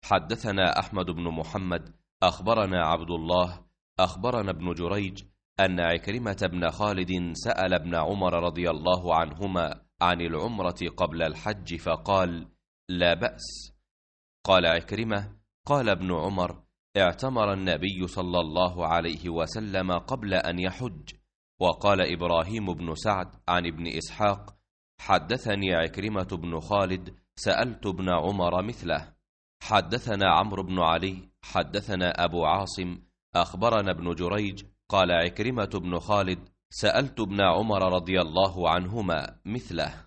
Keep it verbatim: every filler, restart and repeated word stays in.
حدثنا أحمد بن محمد أخبرنا عبد الله أخبرنا ابن جريج أن عكرمة بن خالد سأل ابن عمر رضي الله عنهما عن العمرة قبل الحج فقال: لا بأس. قال عكرمة: قال ابن عمر: اعتمر النبي صلى الله عليه وسلم قبل أن يحج. وقال إبراهيم بن سعد عن ابن إسحاق: حدثني عكرمة بن خالد سألت ابن عمر مثله. حدثنا عمرو بن علي حدثنا أبو عاصم أخبرنا ابن جريج قال عكرمة بن خالد سألت ابن عمر رضي الله عنهما مثله.